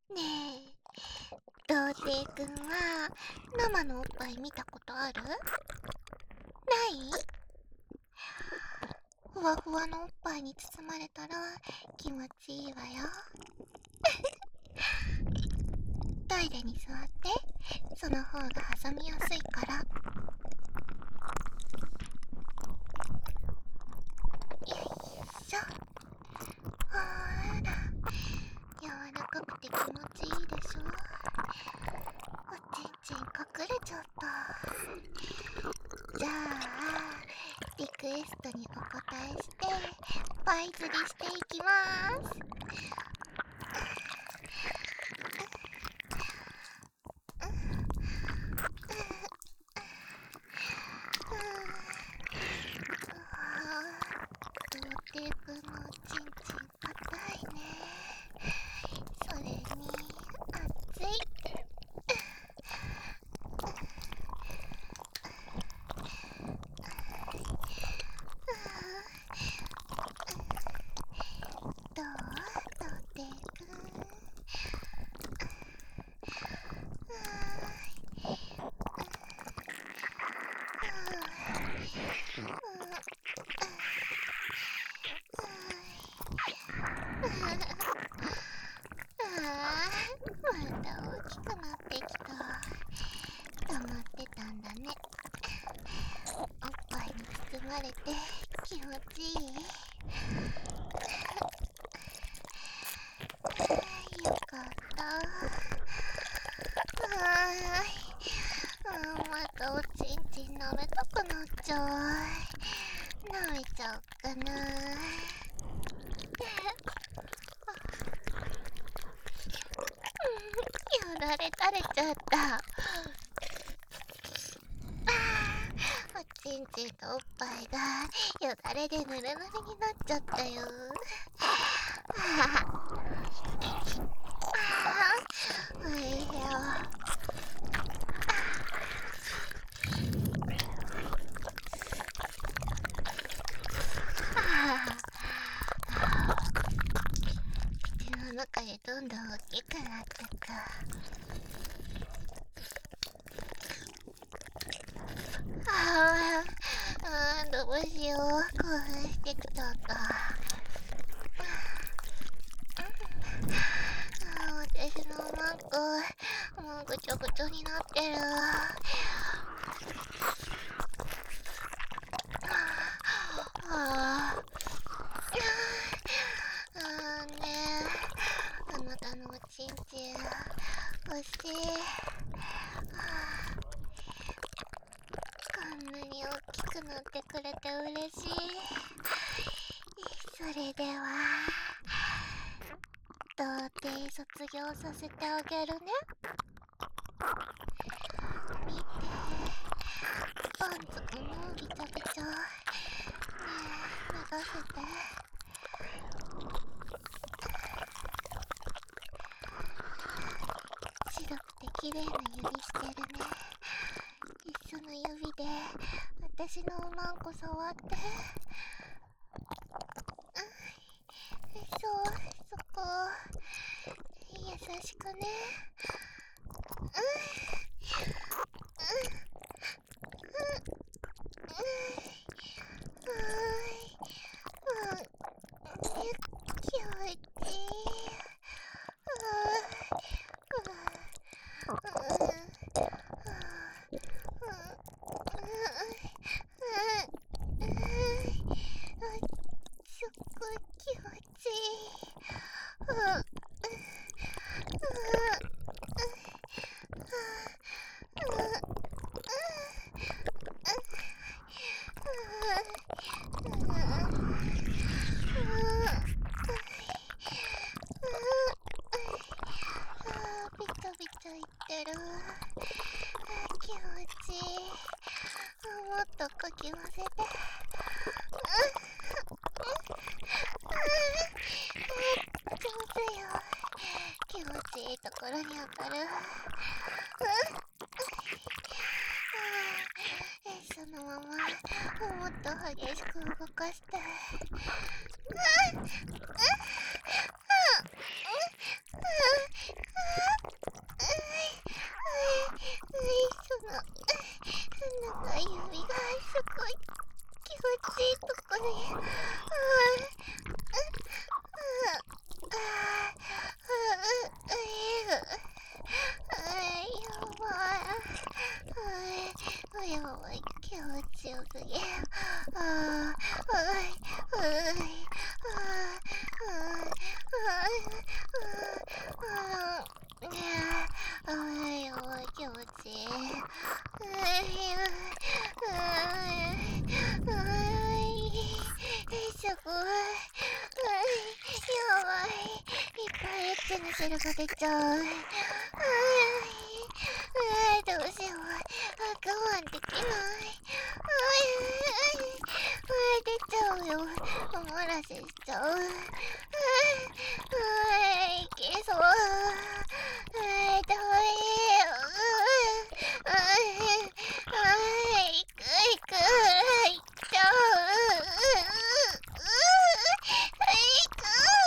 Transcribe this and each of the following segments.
ねえ、童貞くんは生のおっぱい見たことある？ない？ふわふわのおっぱいに包まれたら気持ちいいわよ。トイレに座って、その方が挟みやすいから。よいしょ。ほーら、柔らかくて気持ちいいでしょ。おちんちん隠れちゃった。じゃあリクエストにお答えしてパイ釣りしていきまーす。童貞くんのおちんちん硬いね。それに熱い。どう？童貞くん。また大きくなってきた。溜まってたんだね。おっぱいに包まれて気持ちいい？よかった。またおちんちん舐めたくなっちゃう。舐めちゃおっかな。よだれ垂れちゃった。おちんちんとおっぱいがよだれでぬるぬるになっちゃったよ。おいしょ。口の中でどんどん大きくなってく。どうしよう、興奮してきちゃった。私のマンコもうぐちょぐちょになってる。ねえ、あなたのおちんちん欲しい。こんなに大きくなってくれて嬉しい。それでは童貞卒業させてあげるね。見て、パンツもうびちゃびちゃ。ねえ、脱がせて。白くて綺麗な指してるね。一緒の指で私のおまんこ触って。そう、そこ優しくね。気持ちいい。すっごい気持ちいい。ビチャビチャいってる。気持ちいい。もっとかき混ぜて。上手よ。気持ちいいところに当たる。そのままもっと激しく動かして。 汁が出ちゃう。どうしよう。我慢できない。出ちゃうよ。お漏らししちゃう。いけそう。遠い。行く。行っちゃう。行く。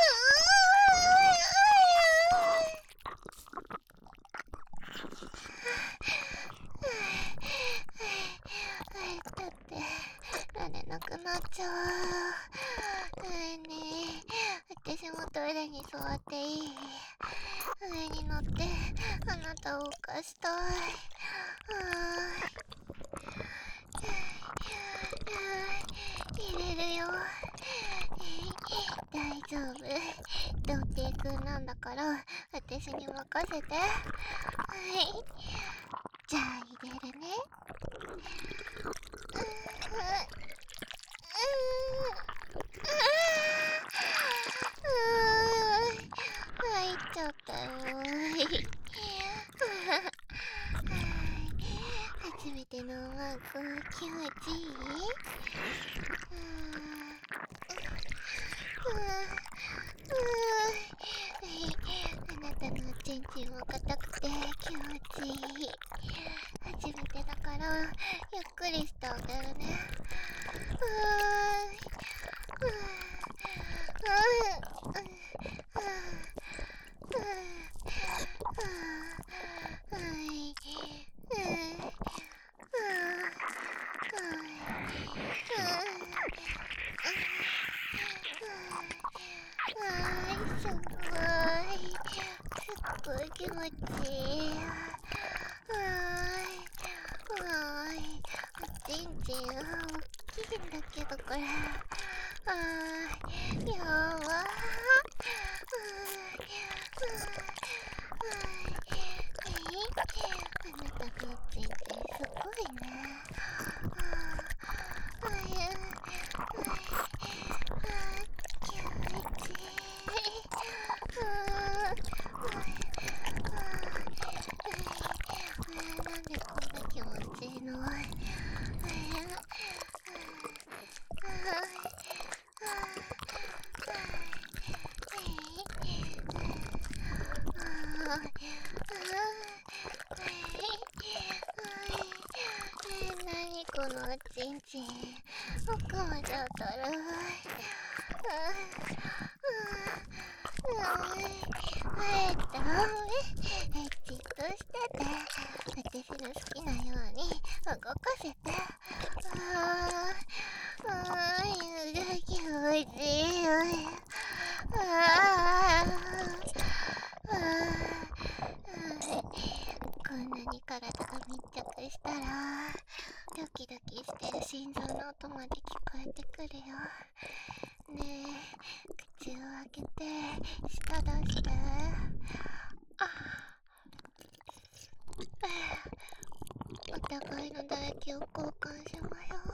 だって慣れなくなっちゃう。ねえ、私もトイレに座っていい？上に乗ってあなたを浮かしたい。入れるよ。大丈夫。童貞くんなんだから私に任せて。じゃあ入れるね。入っちゃったよ。初めてのワンコ気持ちいい？あなたのチンチンも硬くて気持ちいい。初めてだからゆっくりしてあげるね。すっごい気持ちいい。ちんちん大きいんだけどこれ。やばー。あなたのちんちんすごいね。気持ちいい。なんでこんな気持ちいいの？何このちんちん。奥まで当たる。じっとしてて。私の好きなように動かせて。気持ちいい。こんなに体が密着したらドキドキしてる心臓の音まで聞こえてくるよ。ねえ、口を開けて舌出して。お互いの唾液を交換しましょう。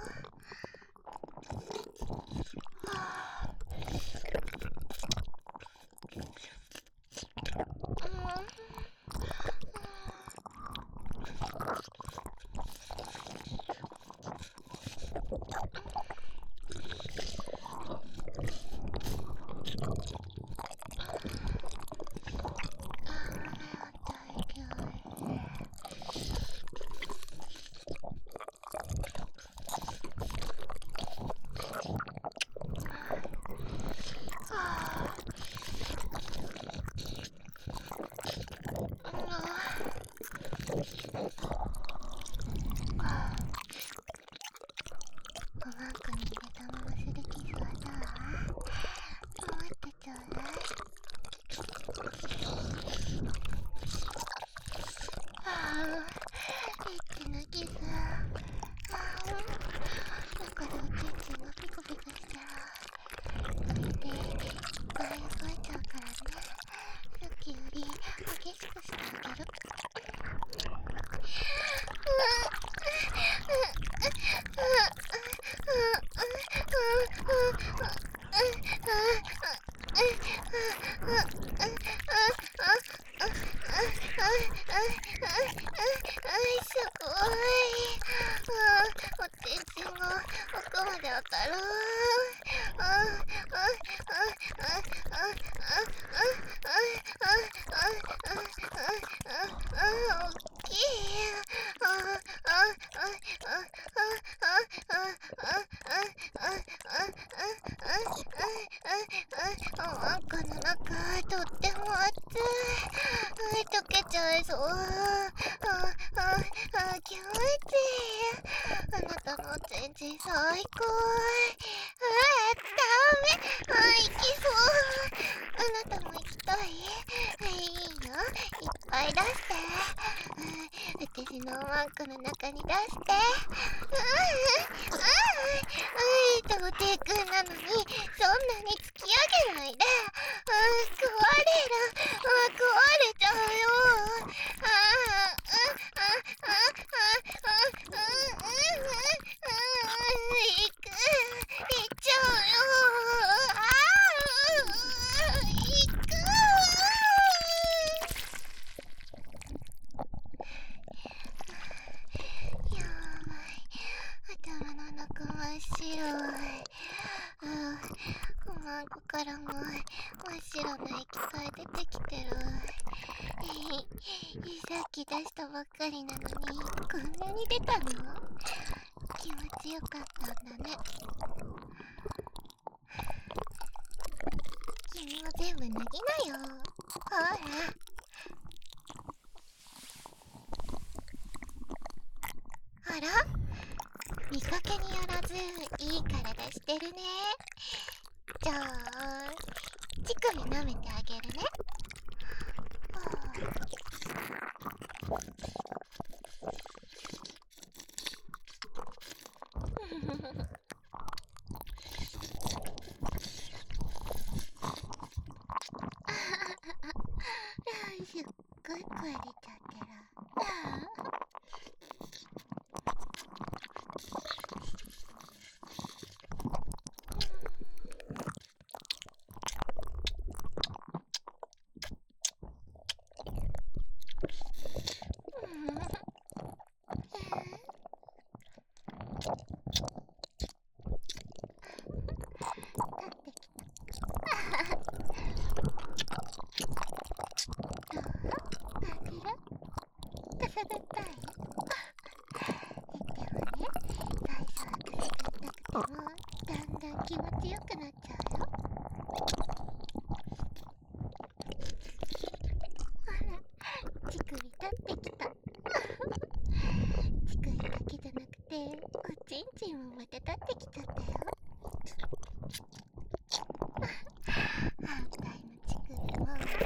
溶けちゃいそう。気持ちいい。あなたのチンチン最高。ダメ。行きそう。あなたも行きたい？いいよ。いっぱい出して。私のマンコの中に出して。童貞くんなのに、そんなに突き上げないで。壊れちゃうよ。行っちゃうよ。行く。やばい。頭の中真っ白い。おまんこからも真っ白な液体出てきてる。さっき出したばっかりなのにこんなに出たの？気持ちよかったんだね。君も全部脱ぎなよ。ほら。あら？見かけによらずいい体してるね。じゃあ乳首舐めてあげるね。すっごい声出ちゃってる。だんだん気持ちよくなっちゃうよ。ほら、乳首立ってきた。乳首だけじゃなくて、おちんちんもまた立ってきちゃったよ。反対の乳首も。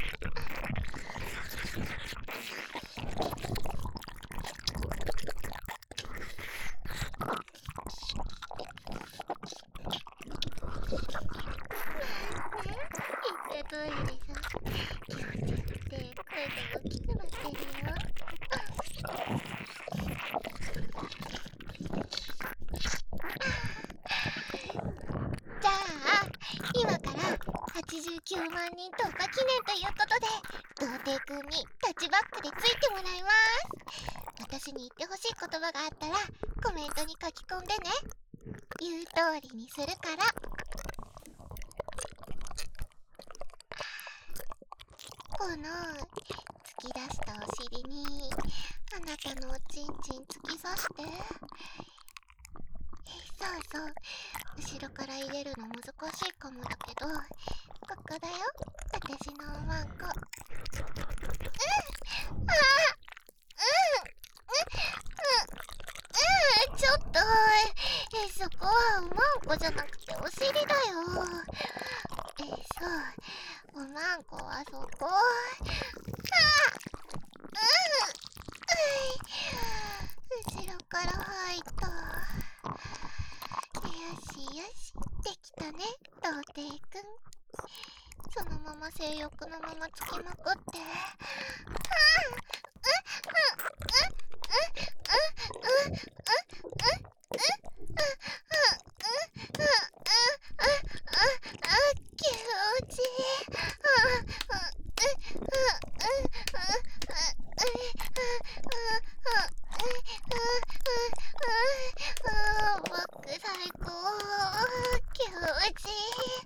言った通りでしょ。気持ちよくて声が大きくなってるよ。じゃあ今から89万人突破記念ということで童貞くんにタッチバックでついてもらいます。私に言ってほしい言葉があったらコメントに書き込んでね。言う通りにするから。この突き出したお尻にあなたのおちんちん突き刺して。そう後ろから入れるの難しいかもだけど、ここだよ、私のおまんこ。ちょっとそこはおまんこじゃなくてお尻だよ。おまんこはそこ。後ろから入った。よしできたね、童貞くん。そのまま性欲のままつきまくって。気持ちいい。バック最高。気持ちいい。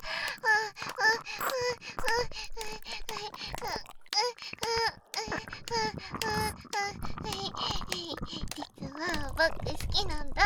実はバック好きなんだ。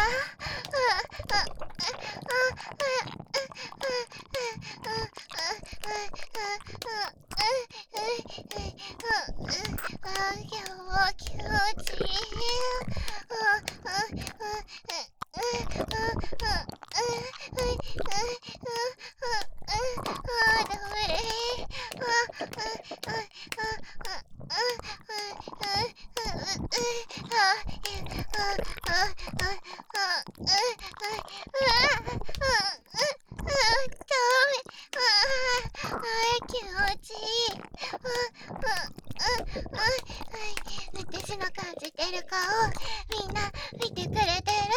顔みんな見てくれてる？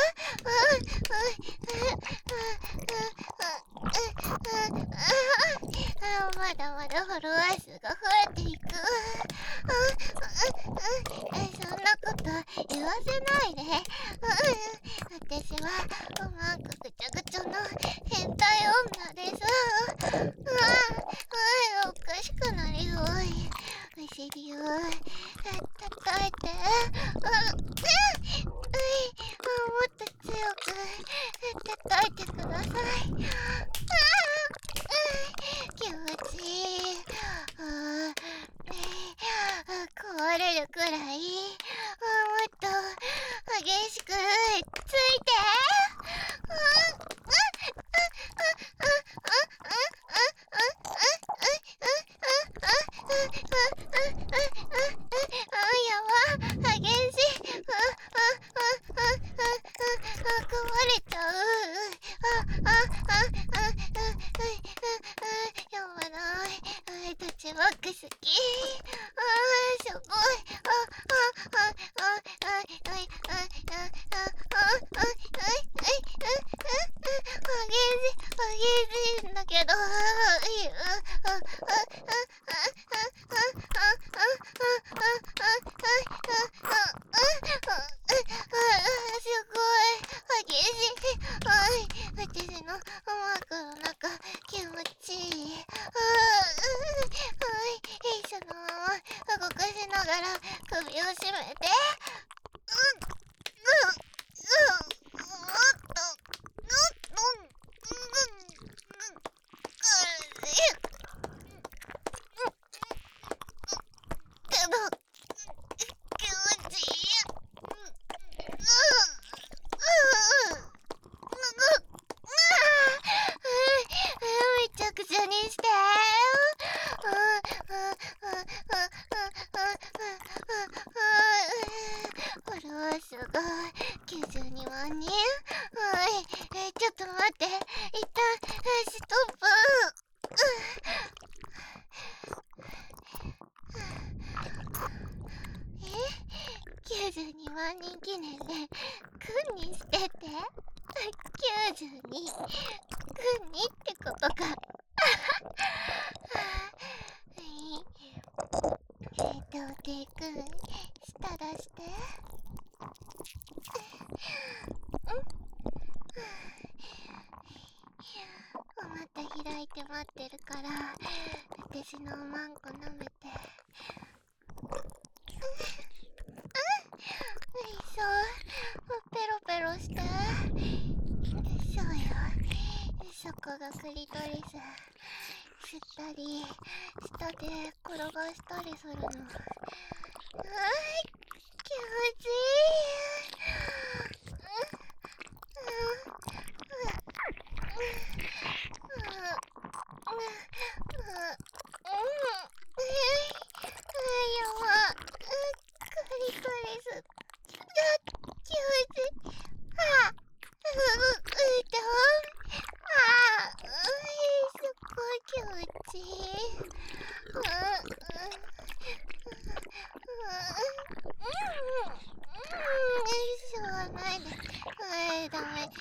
まだまだフォロワー数が増えていく。そんなこと言わせないで。私はマークぐちゃぐちゃの変態女です。おかしくなりそう。お尻を叩いて。もっと強く叩いてください。気持ちいい。壊れるくらいもっと激しくついて。激しい。壊れちゃう。やばない。タッチバック好き。すごい。激しいんだけど。すごい激しい。私のマークの中気持ちいい。そのまま動かしながら首を絞めて。めちゃくちゃにして。フォロワー数が92万人。ちょっと待って。一旦ストップ。92万人記念で君にしてて。92君にってことか。でくん舌出して。お股開いて待ってるから私のおまんこ舐めて。そうペロペロして。そうよ。そこがクリトリス。吸ったり舌で転がしたりするの。気持ちいい。クリトリス気持ちいい。すごい気持ちいい。しょうがないで。ダメ。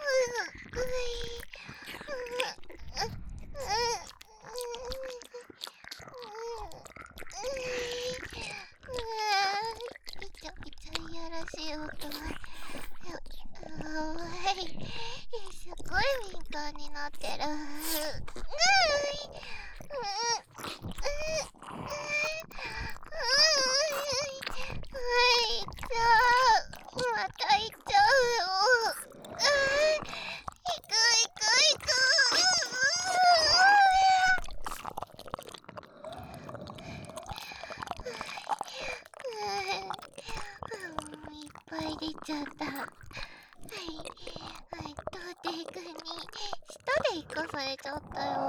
びちゃびちゃいやらしい音が。すごい敏感になってる。また行っちゃうよ。行く。いっぱい出ちゃった。トーテイ君に舌で生かされちゃったよ。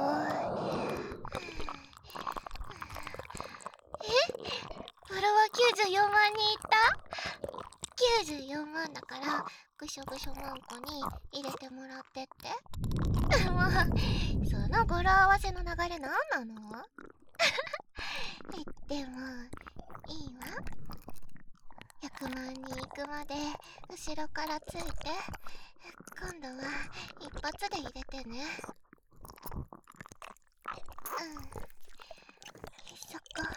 フォロワー94万人いった？ 94 万だからぐしょぐしょマンコに入れてもらってって。もうその語呂合わせの流れなんなの？でもいいわ。100 6万に行くまで後ろからついて、今度は一発で入れてね。そこ。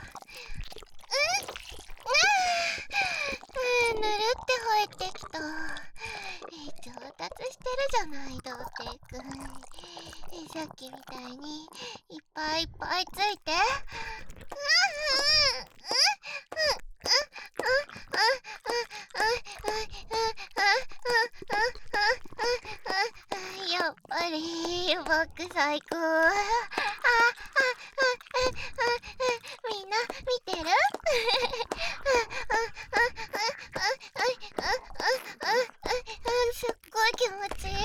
ぬるって入ってきた。上達してるじゃない、童貞くん。さっきみたいにいっぱいいっぱいついて。やっぱり僕最高。みんな見てる？すっごい気持ちいい。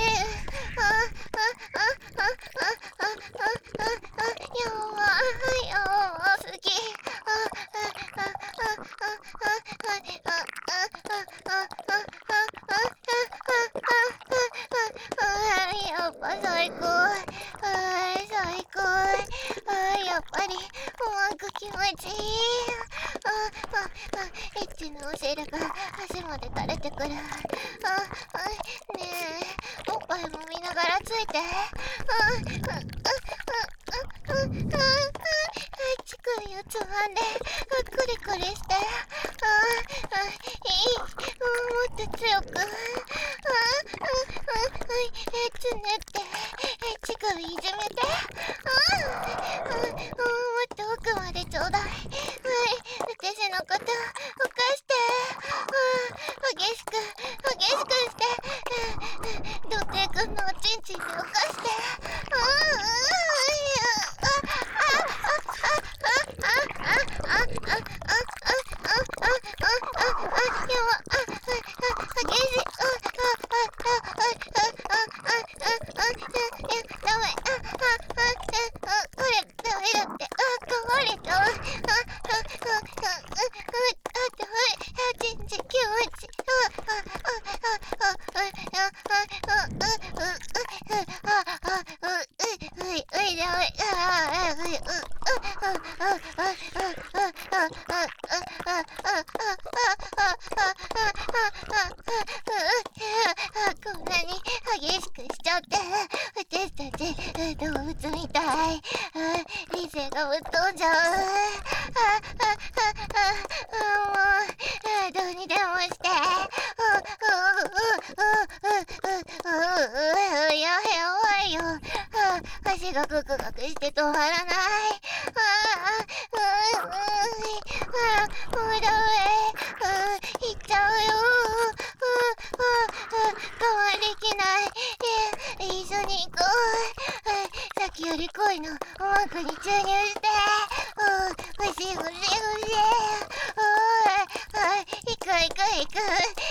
やばすぎ。やっぱ最高。最高。やっぱりうまく気持ちいい。エッチのお汁が足まで垂れてくる。ねえ、おっぱいも見ながらついて。乳首をつまんでクリクリして。もっと強く。つねって乳首いじめて。もっと奥までちょうだい。私のこと犯して。激しくして。童貞くんのおちんちんで犯して。こんなに激しくしちゃって、私たち動物みたい。理性がぶっ飛んじゃう。もうどうにでもして。やばいよ。足がグクグクして止まらない。もうダメ。行っちゃうよ。我慢できない。一緒に行こう。さっきより濃いのおまんこに注入して。欲しい。行く。